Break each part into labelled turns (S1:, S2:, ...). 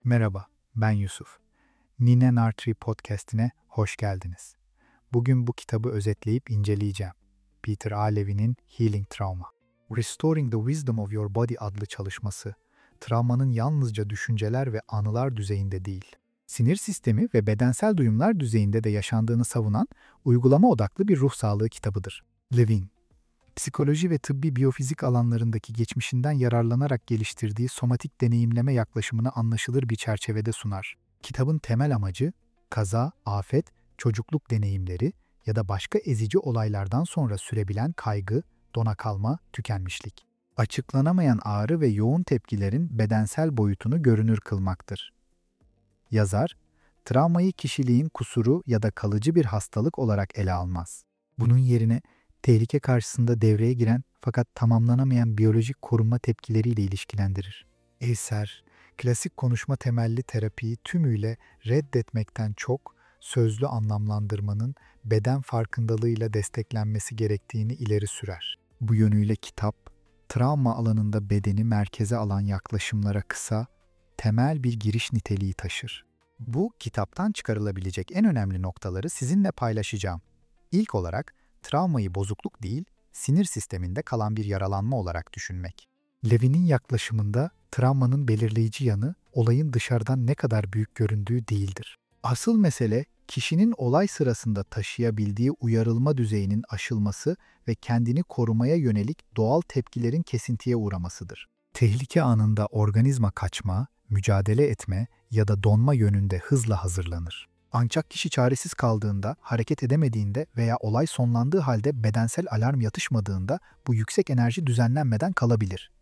S1: Merhaba, ben Yusuf. Nine Nartree podcast'ine hoş geldiniz. Bugün bu kitabı özetleyip inceleyeceğim. Peter A. Levy'nin Healing Trauma. Restoring the Wisdom of Your Body adlı çalışması, travmanın yalnızca düşünceler ve anılar düzeyinde değil, sinir sistemi ve bedensel duyumlar düzeyinde de yaşandığını savunan uygulama odaklı bir ruh sağlığı kitabıdır. Levin, psikoloji ve tıbbi biyofizik alanlarındaki geçmişinden yararlanarak geliştirdiği somatik deneyimleme yaklaşımını anlaşılır bir çerçevede sunar. Kitabın temel amacı, kaza, afet, çocukluk deneyimleri ya da başka ezici olaylardan sonra sürebilen kaygı, dona kalma, tükenmişlik. Açıklanamayan ağrı ve yoğun tepkilerin bedensel boyutunu görünür kılmaktır. Yazar, travmayı kişiliğin kusuru ya da kalıcı bir hastalık olarak ele almaz. Bunun yerine tehlike karşısında devreye giren fakat tamamlanamayan biyolojik korunma tepkileriyle ilişkilendirir. Eser, klasik konuşma temelli terapiyi tümüyle reddetmekten çok, sözlü anlamlandırmanın beden farkındalığıyla desteklenmesi gerektiğini ileri sürer. Bu yönüyle kitap, travma alanında bedeni merkeze alan yaklaşımlara kısa, temel bir giriş niteliği taşır. Bu kitaptan çıkarılabilecek en önemli noktaları sizinle paylaşacağım. İlk olarak, travmayı bozukluk değil, sinir sisteminde kalan bir yaralanma olarak düşünmek. Levy'nin yaklaşımında travmanın belirleyici yanı olayın dışarıdan ne kadar büyük göründüğü değildir. Asıl mesele kişinin olay sırasında taşıyabildiği uyarılma düzeyinin aşılması ve kendini korumaya yönelik doğal tepkilerin kesintiye uğramasıdır. Tehlike anında organizma kaçma, mücadele etme ya da donma yönünde hızla hazırlanır. Ancak kişi çaresiz kaldığında, hareket edemediğinde veya olay sonlandığı halde bedensel alarm yatışmadığında bu yüksek enerji düzenlenmeden kalabilir.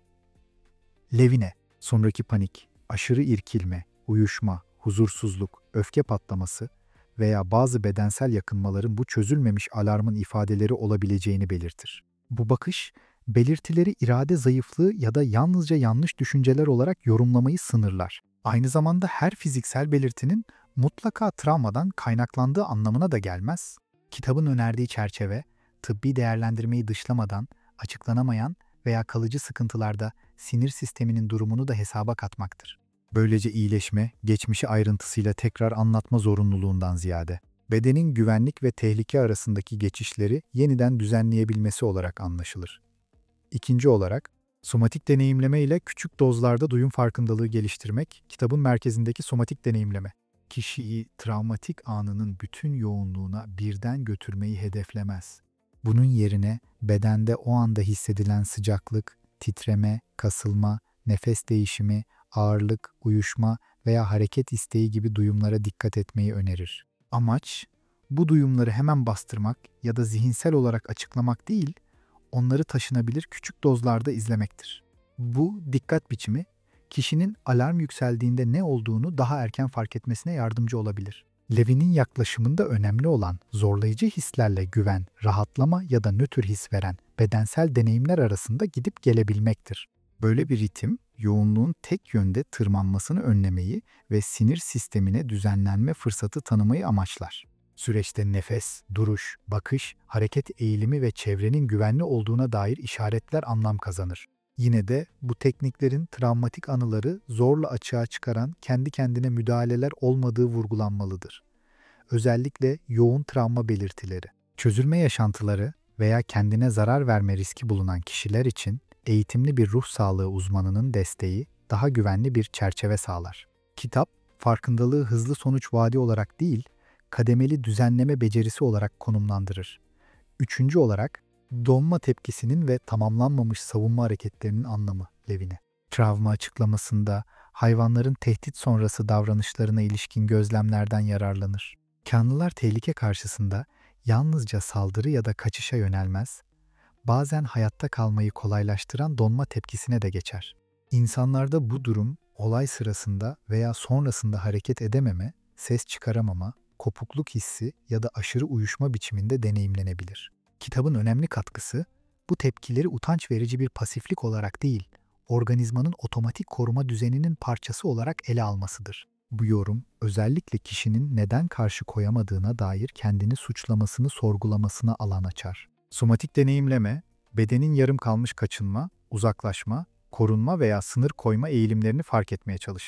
S1: Levine, sonraki panik, aşırı irkilme, uyuşma, huzursuzluk, öfke patlaması veya bazı bedensel yakınmaların bu çözülmemiş alarmın ifadeleri olabileceğini belirtir. Bu bakış, belirtileri irade zayıflığı ya da yalnızca yanlış düşünceler olarak yorumlamayı sınırlar. Aynı zamanda her fiziksel belirtinin mutlaka travmadan kaynaklandığı anlamına da gelmez. Kitabın önerdiği çerçeve, tıbbi değerlendirmeyi dışlamadan açıklanamayan veya kalıcı sıkıntılarda sinir sisteminin durumunu da hesaba katmaktır. Böylece iyileşme, geçmişi ayrıntısıyla tekrar anlatma zorunluluğundan ziyade, bedenin güvenlik ve tehlike arasındaki geçişleri yeniden düzenleyebilmesi olarak anlaşılır. İkinci olarak, somatik deneyimleme ile küçük dozlarda duyum farkındalığı geliştirmek, kitabın merkezindeki somatik deneyimleme. Kişiyi travmatik anının bütün yoğunluğuna birden götürmeyi hedeflemez. Bunun yerine bedende o anda hissedilen sıcaklık, titreme, kasılma, nefes değişimi, ağırlık, uyuşma veya hareket isteği gibi duyumlara dikkat etmeyi önerir. Amaç, bu duyumları hemen bastırmak ya da zihinsel olarak açıklamak değil, onları taşınabilir küçük dozlarda izlemektir. Bu dikkat biçimi, kişinin alarm yükseldiğinde ne olduğunu daha erken fark etmesine yardımcı olabilir. Levy'nin yaklaşımında önemli olan zorlayıcı hislerle güven, rahatlama ya da nötr his veren bedensel deneyimler arasında gidip gelebilmektir. Böyle bir ritim, yoğunluğun tek yönde tırmanmasını önlemeyi ve sinir sistemine düzenlenme fırsatı tanımayı amaçlar. Süreçte nefes, duruş, bakış, hareket eğilimi ve çevrenin güvenli olduğuna dair işaretler anlam kazanır. Yine de bu tekniklerin travmatik anıları zorla açığa çıkaran kendi kendine müdahaleler olmadığı vurgulanmalıdır. Özellikle yoğun travma belirtileri, çözülme yaşantıları veya kendine zarar verme riski bulunan kişiler için eğitimli bir ruh sağlığı uzmanının desteği daha güvenli bir çerçeve sağlar. Kitap, farkındalığı hızlı sonuç vaadi olarak değil, kademeli düzenleme becerisi olarak konumlandırır. Üçüncü olarak, donma tepkisinin ve tamamlanmamış savunma hareketlerinin anlamı Levy'ne. Travma açıklamasında hayvanların tehdit sonrası davranışlarına ilişkin gözlemlerden yararlanır. Canlılar tehlike karşısında yalnızca saldırı ya da kaçışa yönelmez, bazen hayatta kalmayı kolaylaştıran donma tepkisine de geçer. İnsanlarda bu durum olay sırasında veya sonrasında hareket edememe, ses çıkaramama, kopukluk hissi ya da aşırı uyuşma biçiminde deneyimlenebilir. Kitabın önemli katkısı, bu tepkileri utanç verici bir pasiflik olarak değil, organizmanın otomatik koruma düzeninin parçası olarak ele almasıdır. Bu yorum, özellikle kişinin neden karşı koyamadığına dair kendini suçlamasını sorgulamasına alan açar. Somatik deneyimleme, bedenin yarım kalmış kaçınma, uzaklaşma, korunma veya sınır koyma eğilimlerini fark etmeye çalışır.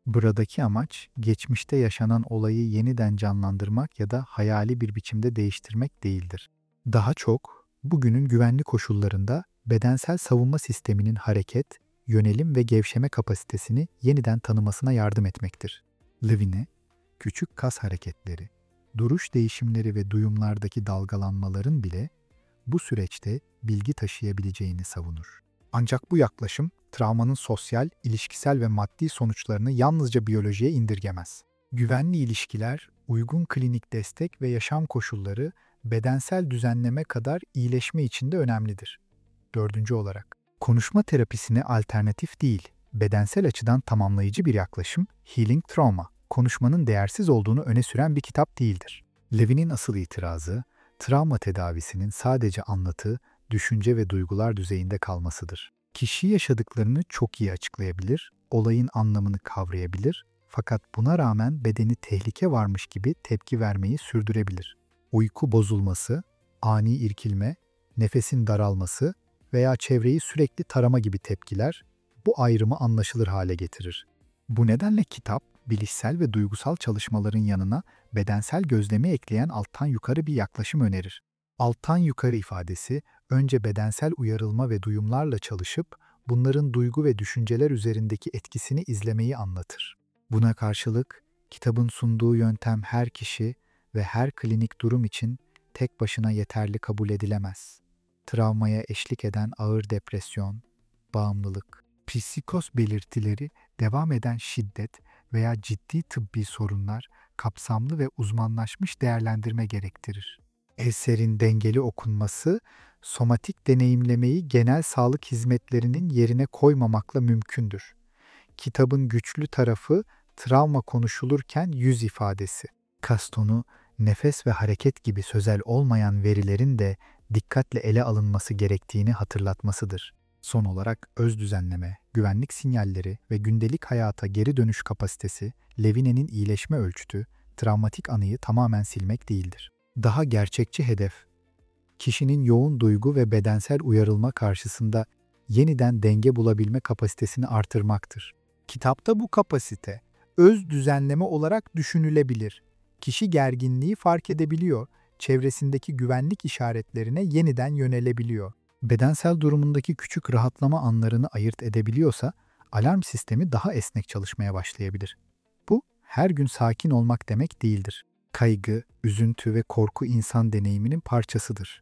S1: Buradaki amaç, geçmişte yaşanan olayı yeniden canlandırmak ya da hayali bir biçimde değiştirmek değildir. Daha çok, bugünün güvenli koşullarında bedensel savunma sisteminin hareket, yönelim ve gevşeme kapasitesini yeniden tanımasına yardım etmektir. Levine, küçük kas hareketleri, duruş değişimleri ve duyumlardaki dalgalanmaların bile bu süreçte bilgi taşıyabileceğini savunur. Ancak bu yaklaşım, travmanın sosyal, ilişkisel ve maddi sonuçlarını yalnızca biyolojiye indirgemez. Güvenli ilişkiler, uygun klinik destek ve yaşam koşulları bedensel düzenleme kadar iyileşme için de önemlidir. Dördüncü olarak, konuşma terapisine alternatif değil, bedensel açıdan tamamlayıcı bir yaklaşım, Healing Trauma, konuşmanın değersiz olduğunu öne süren bir kitap değildir. Levin'in asıl itirazı, travma tedavisinin sadece anlatı, düşünce ve duygular düzeyinde kalmasıdır. Kişi yaşadıklarını çok iyi açıklayabilir, olayın anlamını kavrayabilir, fakat buna rağmen bedeni tehlike varmış gibi tepki vermeyi sürdürebilir. Uyku bozulması, ani irkilme, nefesin daralması veya çevreyi sürekli tarama gibi tepkiler bu ayrımı anlaşılır hale getirir. Bu nedenle kitap, bilişsel ve duygusal çalışmaların yanına bedensel gözlemi ekleyen alttan yukarı bir yaklaşım önerir. Alttan yukarı ifadesi, önce bedensel uyarılma ve duyumlarla çalışıp, bunların duygu ve düşünceler üzerindeki etkisini izlemeyi anlatır. Buna karşılık, kitabın sunduğu yöntem her kişi ve her klinik durum için tek başına yeterli kabul edilemez. Travmaya eşlik eden ağır depresyon, bağımlılık, psikoz belirtileri, devam eden şiddet veya ciddi tıbbi sorunlar kapsamlı ve uzmanlaşmış değerlendirme gerektirir. Eserin dengeli okunması, somatik deneyimlemeyi genel sağlık hizmetlerinin yerine koymamakla mümkündür. Kitabın güçlü tarafı, travma konuşulurken yüz ifadesi. Kas tonu, nefes ve hareket gibi sözel olmayan verilerin de dikkatle ele alınması gerektiğini hatırlatmasıdır. Son olarak öz düzenleme, güvenlik sinyalleri ve gündelik hayata geri dönüş kapasitesi, Levine'nin iyileşme ölçütü, travmatik anıyı tamamen silmek değildir. Daha gerçekçi hedef, kişinin yoğun duygu ve bedensel uyarılma karşısında yeniden denge bulabilme kapasitesini artırmaktır. Kitapta bu kapasite, öz düzenleme olarak düşünülebilir. Kişi gerginliği fark edebiliyor, çevresindeki güvenlik işaretlerine yeniden yönelebiliyor. Bedensel durumundaki küçük rahatlama anlarını ayırt edebiliyorsa, alarm sistemi daha esnek çalışmaya başlayabilir. Bu, her gün sakin olmak demek değildir. Kaygı, üzüntü ve korku insan deneyiminin parçasıdır.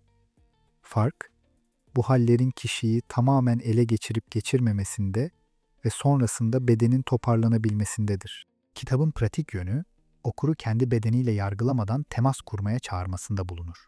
S1: Fark, bu hallerin kişiyi tamamen ele geçirip geçirmemesinde ve sonrasında bedenin toparlanabilmesindedir. Kitabın pratik yönü, okuru kendi bedeniyle yargılamadan temas kurmaya çağırmasında bulunur.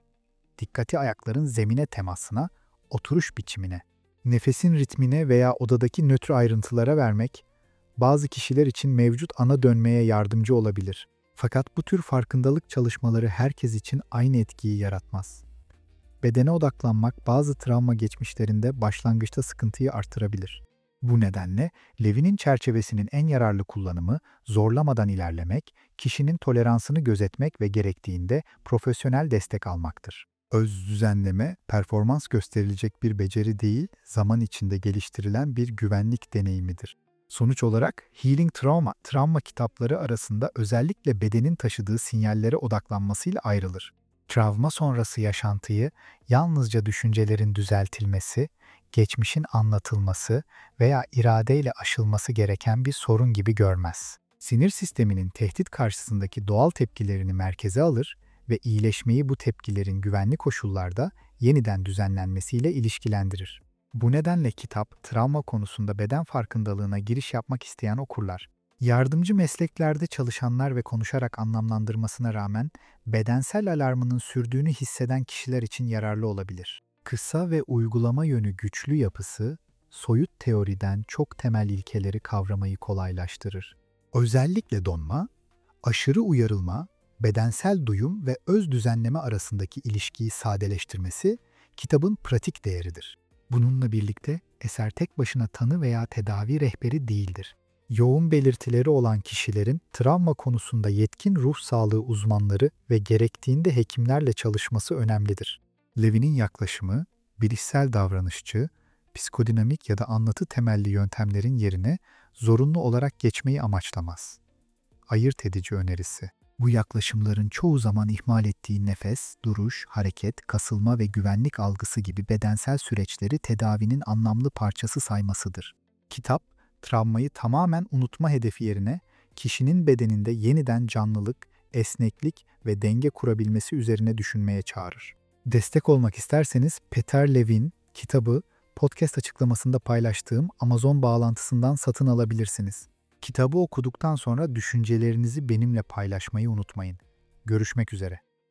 S1: Dikkati ayakların zemine temasına, oturuş biçimine, nefesin ritmine veya odadaki nötr ayrıntılara vermek, bazı kişiler için mevcut ana dönmeye yardımcı olabilir. Fakat bu tür farkındalık çalışmaları herkes için aynı etkiyi yaratmaz. Bedene odaklanmak bazı travma geçmişlerinde başlangıçta sıkıntıyı artırabilir. Bu nedenle Levin'in çerçevesinin en yararlı kullanımı zorlamadan ilerlemek, kişinin toleransını gözetmek ve gerektiğinde profesyonel destek almaktır. Öz düzenleme, performans gösterilecek bir beceri değil, zaman içinde geliştirilen bir güvenlik deneyimidir. Sonuç olarak Healing Trauma, travma kitapları arasında özellikle bedenin taşıdığı sinyallere odaklanmasıyla ayrılır. Travma sonrası yaşantıyı yalnızca düşüncelerin düzeltilmesi, geçmişin anlatılması veya iradeyle aşılması gereken bir sorun gibi görmez. Sinir sisteminin tehdit karşısındaki doğal tepkilerini merkeze alır ve iyileşmeyi bu tepkilerin güvenli koşullarda yeniden düzenlenmesiyle ilişkilendirir. Bu nedenle kitap, travma konusunda beden farkındalığına giriş yapmak isteyen okurlar, yardımcı mesleklerde çalışanlar ve konuşarak anlamlandırmasına rağmen bedensel alarmının sürdüğünü hisseden kişiler için yararlı olabilir. Kısa ve uygulama yönü güçlü yapısı, soyut teoriden çok temel ilkeleri kavramayı kolaylaştırır. Özellikle donma, aşırı uyarılma, bedensel duyum ve öz düzenleme arasındaki ilişkiyi sadeleştirmesi kitabın pratik değeridir. Bununla birlikte eser tek başına tanı veya tedavi rehberi değildir. Yoğun belirtileri olan kişilerin travma konusunda yetkin ruh sağlığı uzmanları ve gerektiğinde hekimlerle çalışması önemlidir. Levin'in yaklaşımı, bilişsel davranışçı, psikodinamik ya da anlatı temelli yöntemlerin yerine zorunlu olarak geçmeyi amaçlamaz. Ayırt edici önerisi. Bu yaklaşımların çoğu zaman ihmal ettiği nefes, duruş, hareket, kasılma ve güvenlik algısı gibi bedensel süreçleri tedavinin anlamlı parçası saymasıdır. Kitap, travmayı tamamen unutma hedefi yerine kişinin bedeninde yeniden canlılık, esneklik ve denge kurabilmesi üzerine düşünmeye çağırır. Destek olmak isterseniz Peter Levin kitabı podcast açıklamasında paylaştığım Amazon bağlantısından satın alabilirsiniz. Kitabı okuduktan sonra düşüncelerinizi benimle paylaşmayı unutmayın. Görüşmek üzere.